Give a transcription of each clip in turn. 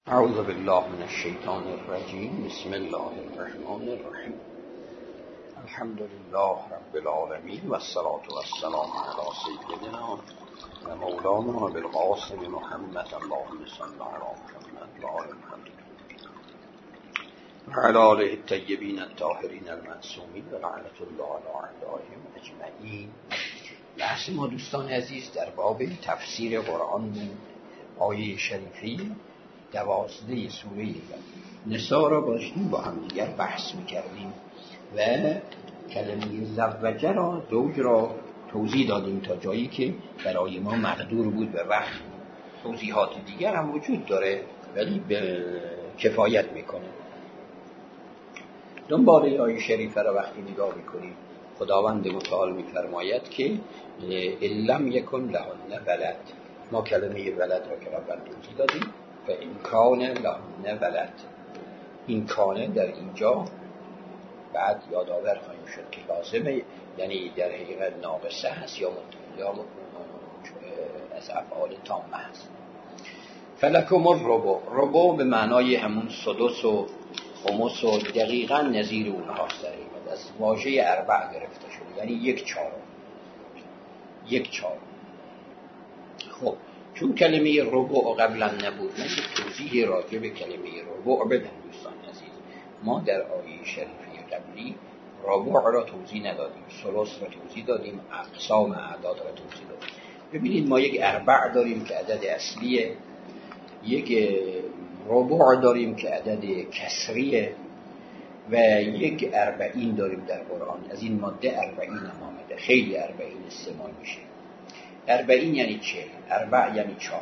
اعوذ بالله من الشیطان الرجیم. بسم الله الرحمن الرحیم. الحمد لله رب العالمین و الصلاة والسلام علی سیدنا و مولانا بالقاسم محمد. اللهم صل علی محمد و آل محمد و علی آله الطیبین الطاهرین المعصومین و لعنة الله علی اعدائهم اجمعین. بحث ما دوستان عزیز در باب تفسیر قرآن بود. آیه شریفی 12 سوره نساء را باشیم با هم دیگر بحث میکردیم و کلمه زوجه را، زوج را توضیح دادیم تا جایی که برای ما مقدور بود و وقت. توضیحات دیگر هم وجود داره ولی به کفایت میکنه. دنبال آیه شریفه را وقتی نگاه میکنیم خداوند متعال میفرماید که لم یکن لهن ولد. ما کلمه ولد را که قبلا توضیح دادیم و این کان لهن ولد. این کانه در اینجا بعد یادآور خواهیم شد که لازمه، یعنی در حقیقت ناقصه هست یا از افعال تامه هست. فلکم الربع. ربع به معنای همون سدس و خمس و دقیقا نظیر اونهاست. در حقیقت از واژه اربع گرفته شده، یعنی 1/4. خب چون کلمه ربع قبلا نبود، من توضیح راجع به کلمه ربع بدم دوستان عزیز. ما در آیه شریفه قبلی ربع را توضیح ندادیم، ثلث را توضیح دادیم، اقسام اعداد را توضیح دادیم. ببینید ما یک اربع داریم که عدد اصلیه، یک ربع داریم که عدد کسریه و یک 40 داریم در قرآن. از این ماده 40 هم آمده، خیلی 40 استعمال میشه. 40 یعنی 40، اربع یعنی 4،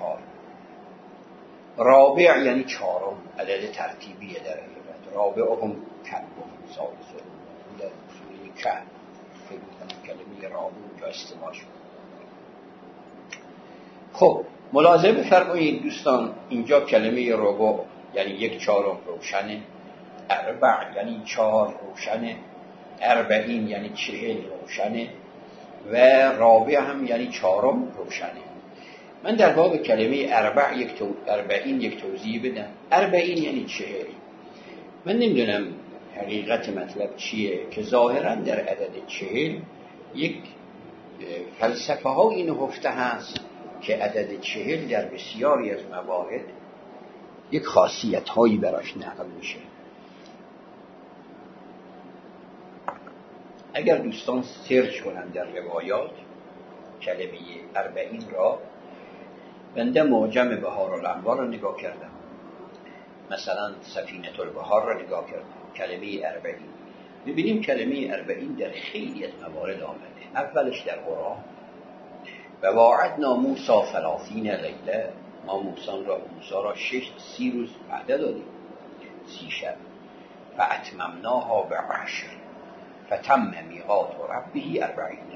رابع یعنی 4م، عدد ترتیبیه در حقیقت. رابعهم کلبهم ثالثهم، در سوره کهف فکر می‌کنم کلمه رابع اونجا استعمال شد. خب ملاحظه بفرمایید دوستان، اینجا کلمه ربع یعنی 1/4 روشنه، اربع یعنی 4 روشنه، 40 یعنی 40 روشنه و رابع هم یعنی 4م روشنه. من در باب کلمه 40 یک توضیح بدم. 40 یعنی 40. من نمیدونم حقیقت مطلب چیه که ظاهرا در عدد 40 یک فلسفه ها این هفته هست که عدد 40 در بسیاری از موارد یک خاصیت هایی براش نقل میشه. اگر دوستان سرچ کنن در روایات کلمه 40 را، بنده معجم بهار الانوار را نگاه کردم، مثلا سفینه البحار را نگاه کردم، کلمه 40 ببینیم کلمه 40 در خیلی از موارد آمده. اولش در قرآن و واعدنا موسی 30 لیله، ما موسی را 30 روز وعده دادیم، 30 شب. و اتممناها بعشر فتم میقات ربه 40 لیله.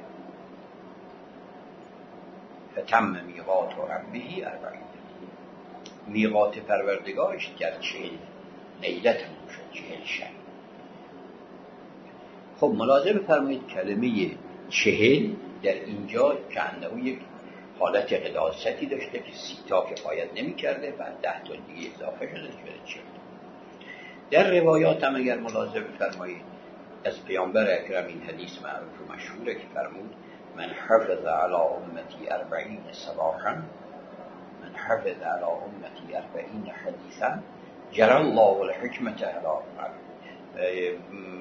فتم میقات ربه 40 لیله. میقات پروردگارش در 40 لیله تموم شد، 40 شب. خب ملاحظه بفرمایید کلمه 40 در اینجا که انه یک حالت قداستی داشته که 30 تا کفایت نمی کرده، بعد 10 تا دیگه اضافه شده 40. در روایات هم اگر ملاحظه بفرمایید از پیامبر اکرم این حدیث معروف و مشهوره که فرمود من حفظ علی امتی 40 صباحا، من حفظ علی امتی 40 حدیثا جرى الله الحکمت علی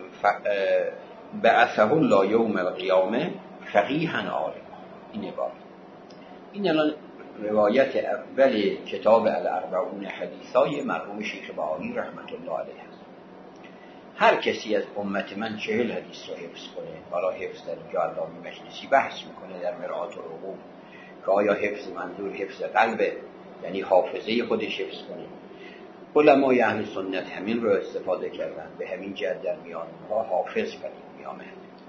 بعثه الله یوم القیامه فقیها عالما. این عبارت، این الان روایت اول کتاب الاربعون حدیثای مرحوم شیخ بهایی رحمت الله علیه است. هر کسی از امت من 40 حدیث رو حفظ کنه، حالا حفظ در اینجا علامه مجلسی بحث میکنه در مرآت العقول که آیا حفظ منظور حفظ قلبه، یعنی حافظه خودش حفظ کنه. علمای اهل سنت همین رو استفاده کردن، به همین جهت در میان اونها حافظ میامد.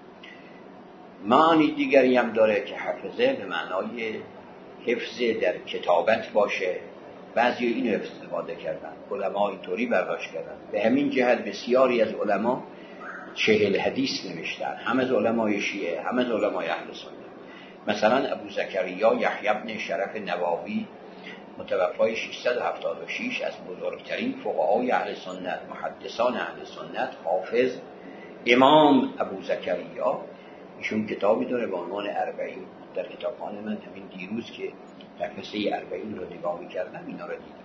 معنی دیگری هم داره که حفظه به معنای حفظ در کتابت باشه. بعضی اینو استفاده کردن، علما اینطوری برداشت کردن. به همین جهت بسیاری از علما 40 حدیث نوشتن، هم از علمای شیعه هم از علمای اهل سنت. مثلا ابو زکریا یحیی بن شرف نووی متوفای 676 از بزرگترین فقهای اهل سنت، محدثان اهل سنت، حافظ امام ابو زکریا، ایشون کتابی داره به عنوان 40. در کتابخانه من همین دیروز که قفسه 40 رو نگاه می‌کردم اینا رو دیدم.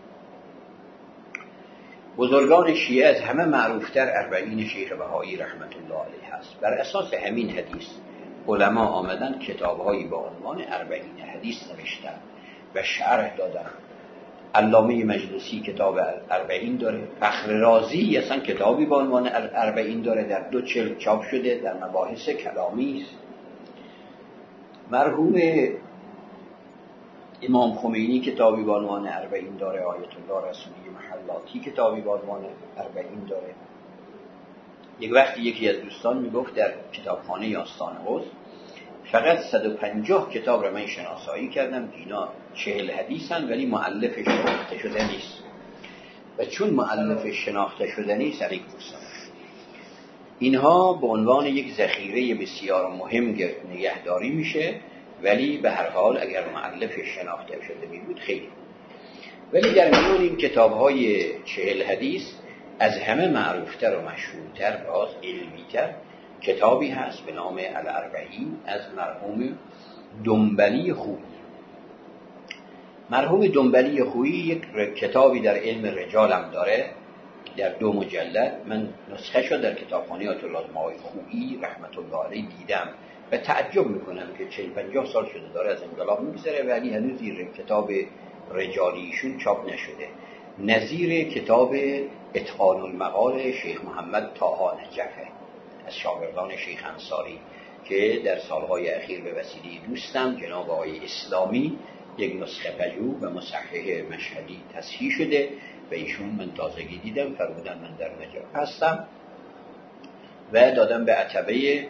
بزرگان شیعه از همه معروفتر 40 شیخ بهایی رحمت الله علیه هست. بر اساس همین حدیث علما آمدن کتاب‌هایی با عنوان 40 حدیث نوشتن و شرح دادن. علامه مجلسی کتاب 40 داره، فخر رازی اصلا کتابی با عنوان 40 داره، در 2 جلد چاپ شده، در مباحث کلامی است. مرحوم امام خمینی کتابی با عنوان 40 داره، آیت الله رسولی محلاتی کتابی با عنوان 40 داره. یک وقتی یکی از دوستان میگفت در کتابخانه آستان حوض فقط 150 کتاب را من شناسایی کردم که اینا 40 حدیثن ولی مؤلفش شناخته شده نیست، و چون مؤلفش شناخته شده نیست علیک دوستان اینها به عنوان یک ذخیره بسیار مهم نگهداری میشه، ولی به هر حال اگر مؤلفش شناخته شده میبود خیلی. ولی در میان این کتاب‌های 40 حدیث از همه معروفتر و مشهورتر باز علمی‌تر کتابی هست به نام 40 از مرحوم دنبلی خویی. مرحوم دنبلی خویی یک کتابی در علم رجال هم داره در 2 مجلد. من نسخه شو در کتابخانه آیت الله خویی رحمت الله علیه دیدم و تعجب میکنم که 40-50 سال شده داره از انقلاب میگذره ولی هنوز این کتاب رجالیشون چاپ نشده. نظیر کتاب اتقان المقال شیخ محمد طاها نجفه از شاگردان شیخ انصاری که در سالهای اخیر به وسیله دوستم جناب آقای اسلامی یک نسخه پژوه و مصحح مشهدی تصحیح شده و ایشون من تازگی دیدم فرمودن من در نجف هستم و دادم به عتبه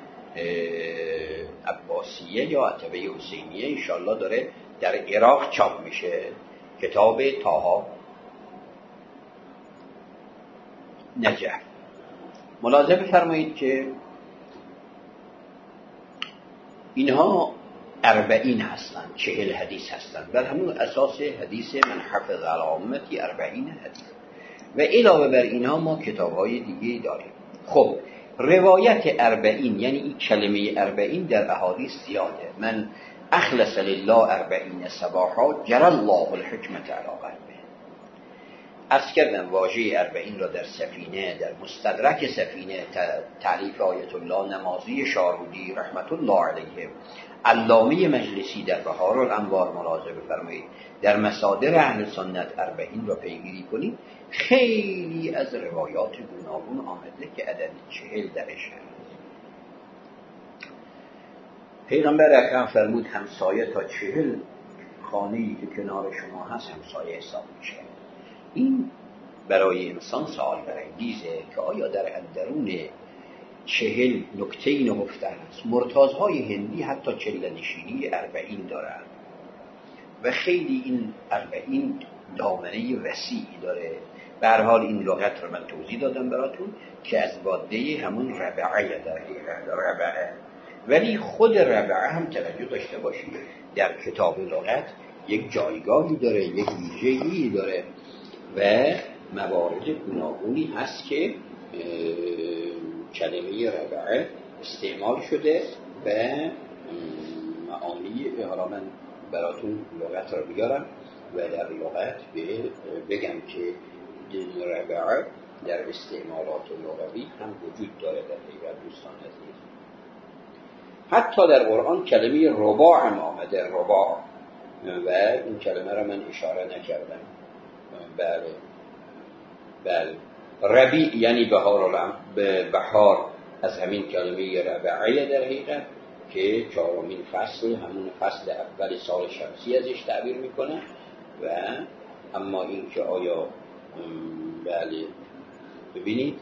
عباسیه یا عتبه حسینیه، انشالله داره در عراق چاپ میشه کتاب طاها نجف. ملاحظه بفرمایید که اینها 40 هستند، 40 حدیث هستند، بر همون اساس حدیث من حفظ علامتی 40 حدیث و علاوه بر اینها ما کتاب‌های دیگه داریم. خب روایت 40 یعنی این کلمه 40 در احادیث زیاده. من اخلص لله 40 صباحا جرى الله الحکمت علی قلبه. عرض کردم واژه 40 را در سفینه، در مستدرک سفینه تعلیف آیت الله نمازی شارودی رحمت الله علیه، علامه مجلسی در بهار الانوار ملاحظه بفرمایید، در مصادر اهل سنت 40 را پیگیری کنید، خیلی از روایات گوناگون آمده که عدد 40 درش هست. پیغمبر اکرم فرمود همسایه تا 40 خانه‌ای که کنار شما هست همسایه حساب میشه. این برای انسان سوال برانگیزه که آیا در اندرون 40 نکته نهفته است. مرتازهای هندی حتی چله نشینی 40 دارند و خیلی این 40 دامنه وسیعی داره. به هر حال این لغت رو من توضیح دادم براتون که از ماده همون ربعه در ربعه، ولی خود ربعه هم توجه داشته باشید در کتاب لغت یک جایگاهی داره، یک ویژگی داره و موارد گوناگونی هست که کلمه ربعه استعمال شده و معانی. حالا من براتون لغت رو بیارم و در لغت بگم که ربعه در استعمالات لغوی هم وجود داره در حقیقت دوستان عزیز. حتی در قرآن کلمه رباع هم آمده، رباع، و این کلمه رو من اشاره نکردم. بله ربیع یعنی بهار از همین کلمه ربعه در حقیقت که 4مین فصل همون فصل اول سال شمسی ازش تعبیر میکنه. و اما این که آیا بله ببینید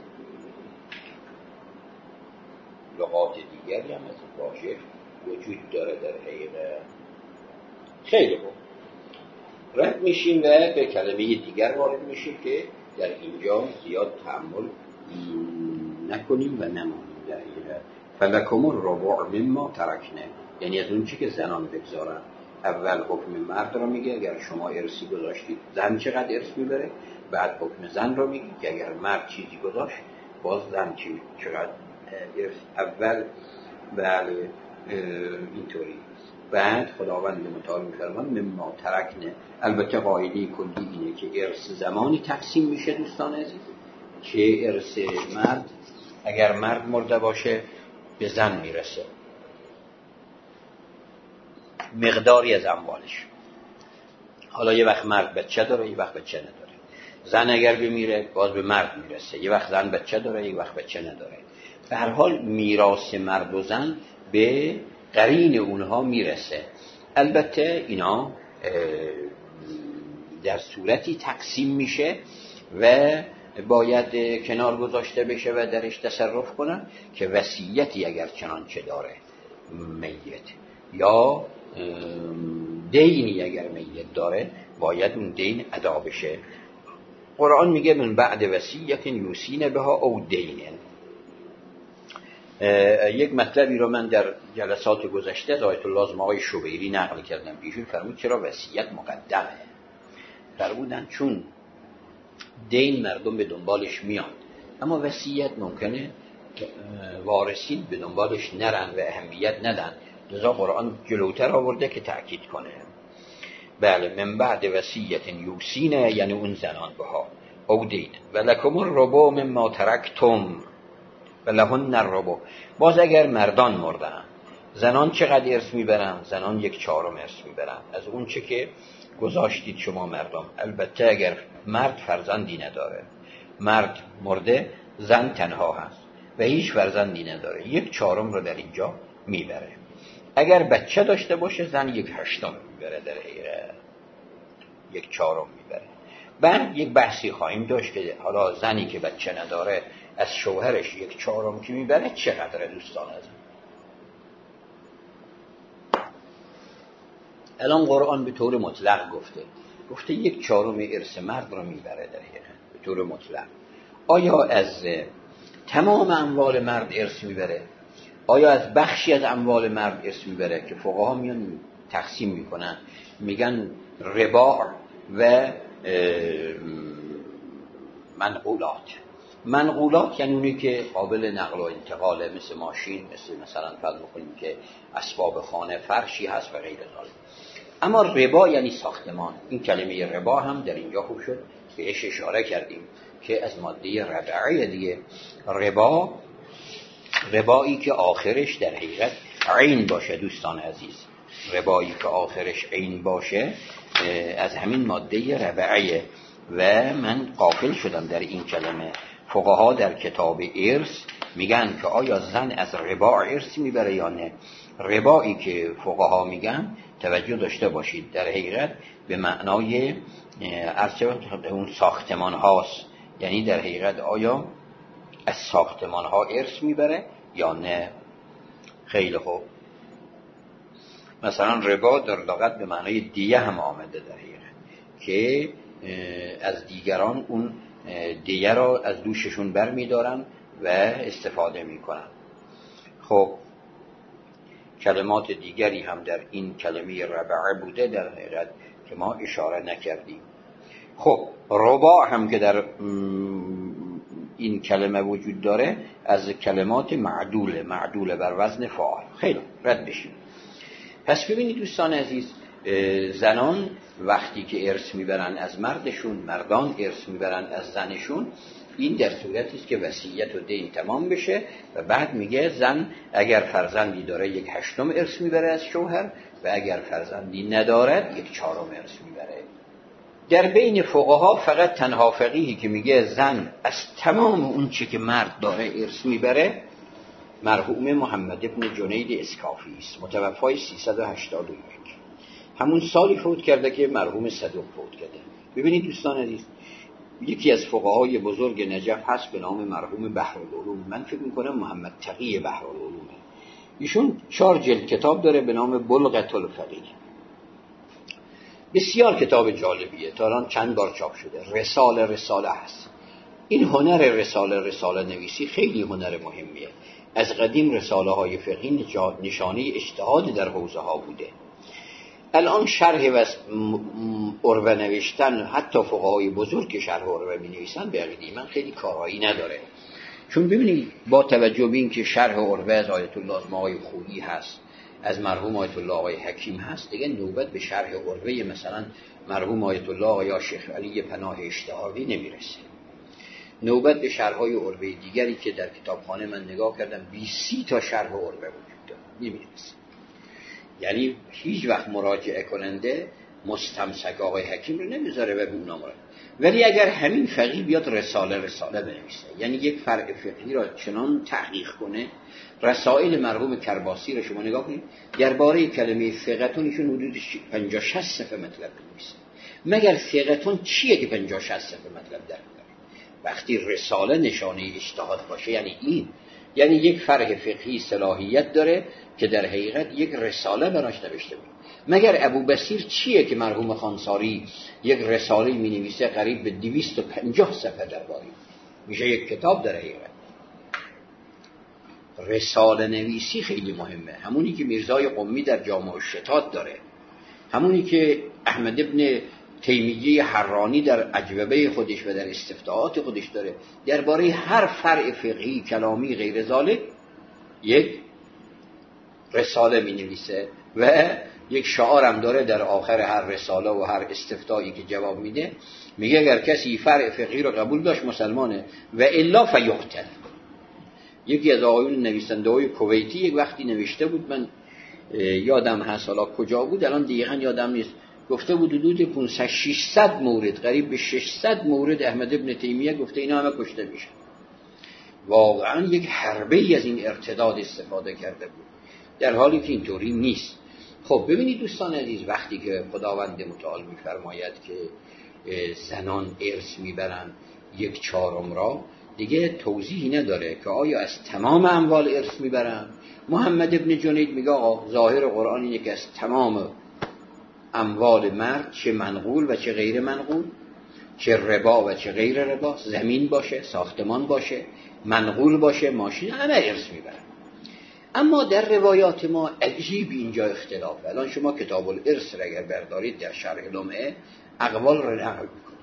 لغات دیگری هم از واژه وجود داره در حقیقت. خیلی خوب، رد میشیم و به کلمه دیگر وارد میشیم که در اینجا زیاد تأمل نکنیم و نمانیم. در حقیقت فلکم الربع مما ترکنا، یعنی از اون چی که زنان بگذارن اول حکم مرد رو میگه اگر شما ارثی گذاشتید زن چقدر ارث میبره، بعد حکم زن رو میگه که اگر مرد چیزی گذاشت باز زن چقدر ارث. اول بله اینطوری. بعد خداوند متعال میفرمان مما ترکنه. البته قاعده کلی اینه که ارث زمانی تقسیم میشه دوستان عزیز که ارث مرد اگر مرد مرده باشه به زن میرسه مقداری از اموالش. حالا یه وقت مرد بچه داره، یه وقت بچه نداره. زن اگر بمیره باز به مرد میرسه، یه وقت زن بچه داره، یه وقت بچه نداره. به هر حال میراث مرد و زن به قرین اونها میرسه. البته اینا در صورتی تقسیم میشه و باید کنار گذاشته بشه و درش تصرف کنن که وصیتی اگر چنانچه داره میت یا دینی اگر میت داره باید اون دین ادا بشه. قرآن میگه من بعد وصیت یوصین بها او دین. یک مطلبی رو من در جلسات گذشته از آیت الله آقای شبیری نقل کردم. ایشون فرمود چرا وصیت مقدمه؟ فرمودن چون دین مردم به دنبالش میان، اما وصیت ممکنه وارثین به دنبالش نرن و اهمیت ندن، لذا قرآن جلوتر آورده که تأکید کنه. بله من بعد وصیت یوصینه یعنی اون زنان بها او دین و لکم الربع مما ترکتم و لهن الربع. باز اگر مردان مردن زنان چقدر ارث میبرن؟ زنان 1/4 ارث میبرن از اون چه که گذاشتید شما مردم. البته اگر مرد فرزندی نداره، مرد مرده، زن تنها هست و هیچ فرزندی نداره، 1/4 رو در اینجا میبره. اگر بچه داشته باشه زن 1/8 میبره، در حقیقت 1/4 میبره. بعد یک بحثی خواهیم داشت که حالا زنی که بچه نداره از شوهرش 1/4 که میبره چقدره دوستان عزیز. الان قرآن به طور مطلق گفته 1/4 ارث مرد رو میبره در حقیقت به طور مطلق. آیا از تمام اموال مرد ارث میبره؟ آیا از بخشی از اموال مرد ارث میبره؟ که فقها میان تقسیم میکنن، میگن رباع و منقولات یعنی اونی که قابل نقل و انتقاله، مثل ماشین، مثلا فرض بکنیم که اسباب خانه، فرشی هست و غیر ذالک. اما ربا یعنی ساختمان. این کلمه ربا هم در اینجا خوب شد بهش اشاره کردیم که از ماده ربعه دیگه. ربایی که آخرش در حقیقت عین باشه دوستان عزیز، ربایی که آخرش عین باشه از همین ماده ربعه. و من غافل شدم در این کلمه. فقها در کتاب ارث میگن که آیا زن از ربا ارث میبره یا نه. ربایی که فقها میگن توجه داشته باشید در حقیقت به معنای اون ساختمان هاست، یعنی در حقیقت آیا از ساختمان ها ارث میبره یا نه. خیلی خوب. مثلا ربا در لغت به معنای دیه هم آمده در حقیقت که از دیگران اون دیه را از دوششون بر میدارن و استفاده میکنن. خب کلمات دیگری هم در این کلمه ربعه بوده در حقیقت که ما اشاره نکردیم. خب رباع هم که در این کلمه وجود داره از کلمات معدوله بر وزن فاعل. خیلی رد بشیم. پس ببینید دوستان عزیز، زنان وقتی که ارث میبرن از مردشون، مردان ارث میبرن از زنشون، این در صورتی است که وصیت و دین تمام بشه و بعد میگه زن اگر فرزندی داره 1/8 ارث میبره از شوهر و اگر فرزندی ندارد 1/4 ارث میبره. در بین فقها فقط تنها فقیهی که میگه زن از تمام اون چی که مرد داره ارث میبره مرحوم محمد ابن جنید اسکافی است، متوفای 381. همون سالی فوت کرده که مرحوم صدوق فوت کرده. ببینید دوستان عزیز، یکی از فقهای بزرگ نجف هست به نام مرحوم بحرالعلوم. من فکر میکنم محمد تقی بحرالعلومه. ایشون 4 جلد کتاب داره به نام بلغة الفقیه. بسیار کتاب جالبیه، تا الان چند بار چاپ شده. رساله هست. این هنر رساله نویسی خیلی هنر مهمیه. از قدیم رساله های فقهی نشانه اجتهاد در حوزه ها بوده. الان شرح و عروه نوشتن، حتی فقهای بزرگ که شرح عروه می نویسن، به عقیده من خیلی کارایی نداره. چون ببینید با توجه به این که شرح عروه از آیت الله آقای خویی هست، از مرحوم آیت الله آقای حکیم هست، دیگه نوبت به شرح عروه مثلا مرحوم آیت الله یا شیخ علی پناه اشتهاوی نمیرسه. نوبت به شرح‌های عروه دیگری که در کتابخانه من نگاه کردم 20 تا شرح عروه وجود داره، نمیرسه. یعنی هیچ وقت مراجعه کننده مستمسک آقای حکیم رو نمیذاره و به اونا مراجعه. ولی اگر همین فقیه بیاد رساله بنویسه، یعنی یک فرع فقهی را چنان تحقیق کنه، رسائل مرحوم کرباسی رو شما نگاه کنید، درباره کلمه فقهتون ایشون حدود 50-60 صفحه مطلب بنویسه. مگر فقهتون چیه که 50-60 صفحه مطلب در میاره؟ وقتی رساله نشانه اجتهاد باشه یعنی این، یعنی یک فرع فقهی صلاحیت داره که در حقیقت یک رساله براش نوشته بود. مگر ابو بصیر چیه که مرحوم خانساری یک رساله می نویسه قریب به 250 صفحه درباره، میشه یک کتاب در حقیقت. رساله نویسی خیلی مهمه، همونی که میرزای قمی در جامع الشتات داره، همونی که احمد ابن تیمیه حرانی در اجوبه خودش و در استفتاحات خودش داره، درباره هر فرع فقهی کلامی غیر ذالک یک رساله می نویسه و یک شعارم داره در آخر هر رساله و هر استفتایی که جواب میده، میگه اگر کسی فرع فقهی رو قبول داشت مسلمانه و الا فیقتل. یکی از آقایون نویسنده های کویتی یک وقتی نوشته بود، من یادم هست حالا کجا بود الان دقیقاً یادم نیست، گفته بود حدود 500-600 مورد، قریب به 600 مورد احمد ابن تیمیه گفته اینا همه کشته میشن. واقعا یک حربه‌ای از این ارتداد استفاده کرده بود، در حالی که اینطوری نیست. خب ببینید دوستان عزیز، وقتی که خداوند متعال میفرماید که زنان ارث میبرن 1/4 را، دیگه توضیحی نداره که آیا از تمام اموال ارث میبرن. محمد ابن جنید میگه آقا ظاهر قرآن اینه که از تمام اموال مرد، چه منقول و چه غیر منقول، چه ربا و چه غیر ربا، زمین باشه، ساختمان باشه، منقول باشه، ماشین، همه ارث میبرن. اما در روایات ما عجیب اینجا اختلافه. الان شما کتاب الارث را اگر بردارید در شرح لمعه اقوال را نقل میکنید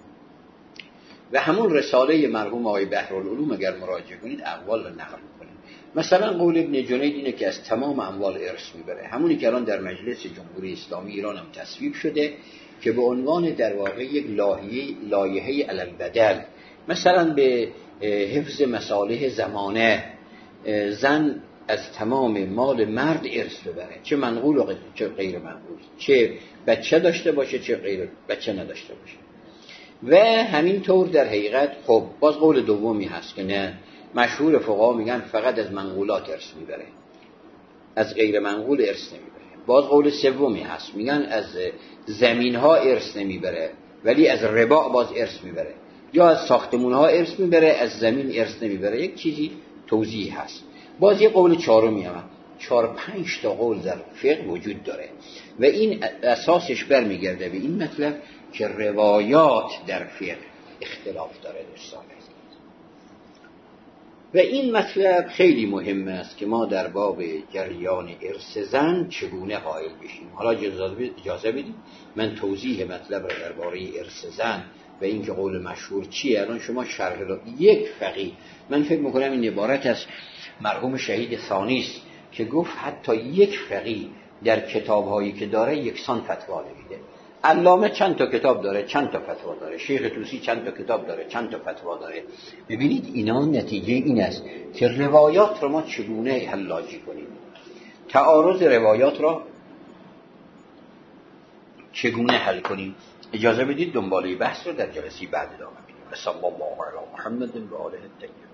و همون رساله مرحوم آقای بحرالعلوم اگر مراجعه کنید اقوال را نقل میکنید. مثلا قول ابن جنید اینه که از تمام اموال ارث میبره، همونی که الان در مجلس جمهوری اسلامی ایران هم تصویب شده که به عنوان در واقع یک لایحه علی البدل، مثلا به حفظ مصالح زمانه، زن از تمام مال مرد ارث ببره، چه منقول و چه غیر منقول، چه بچه داشته باشه چه غیر بچه نداشته باشه. و همینطور در حقیقت خب باز قول دومی هست که نه، مشهور فقها میگن فقط از منقولات ارث میبره، از غیر منقول ارث نمیبره. باز قول سومی هست میگن از زمین ها ارث نمیبره ولی از ربا باز ارث میبره، یا از ساختمون ها ارث میبره از زمین ارث نمیبره. یک چیزی توضیح هست. باز یه قول چهارمی هم 4-5 تا قول در فقه وجود داره و این اساسش برمیگرده به این مطلب که روایات در فقه اختلاف داره دوستان. و این مطلب خیلی مهم است که ما در باب جریان ارث زن چگونه قائل بشیم. حالا اجازه بدید من توضیح مطلب را درباره ارث زن و این که قول مشهور چیه الان شما شرح رو یک فقیه، من فکر میکنم این عبارت از مرحوم شهید ثانی است که گفت حتی یک فقیه در کتاب‌هایی که داره یکسان فتوا نمیده. علامه چند تا کتاب داره، چند تا فتوا داره، شیخ طوسی چند تا کتاب داره، چند تا فتوا داره. ببینید اینا نتیجه این است که روایات رو ما چگونه حلاجی کنیم، تعارض روایات را چگونه حل کنیم. اجازه بدید دنباله بحث رو در جلسه بعد ادامه بدیم. صلی الله علی محمد و آله الطاهرین.